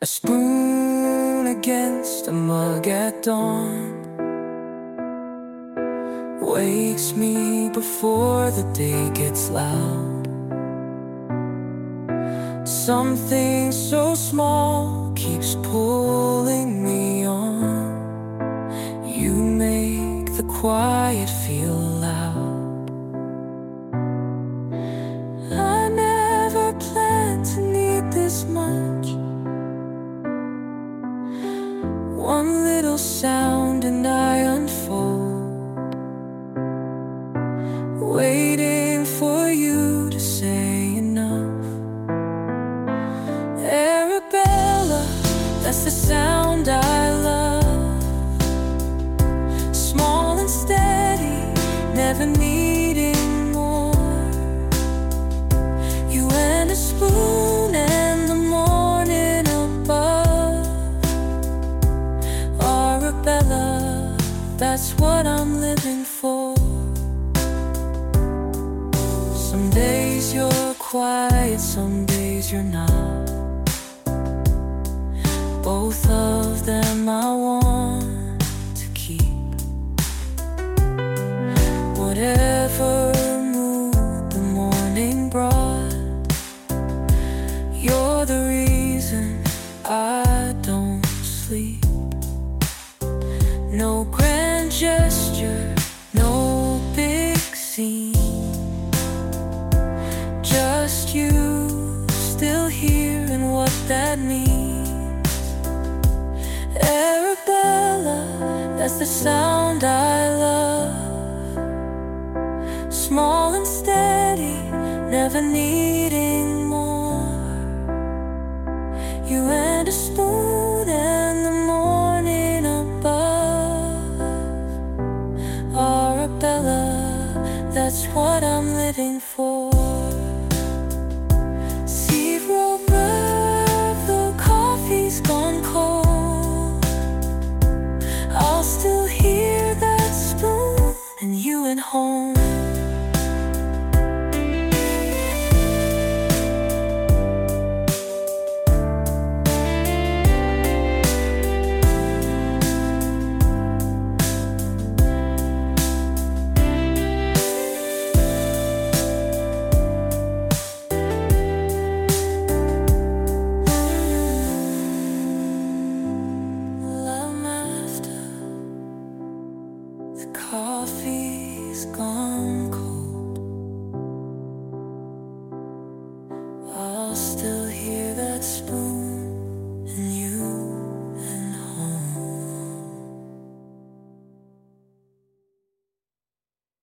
A spoon against a mug at dawn wakes me before the day gets loud. Something so small keeps pulling me on. You make the quiet feel loud. I never planned to need this much. One little sound and I unfold, waiting for you to say enough. Arabella, that's the sound I love. Small and steady, never needing more. You and a spoon and the morning above. Arabella, that's what I'm living for. Some days you're quiet, some days you're not. Both of them I want to keep. Whatever mood the morning brought, you're the reason I don't sleep. No grand gesture, no big scene, just you still here and what that means. Arabella, that's the sound I love. Small and steady, never needing more. You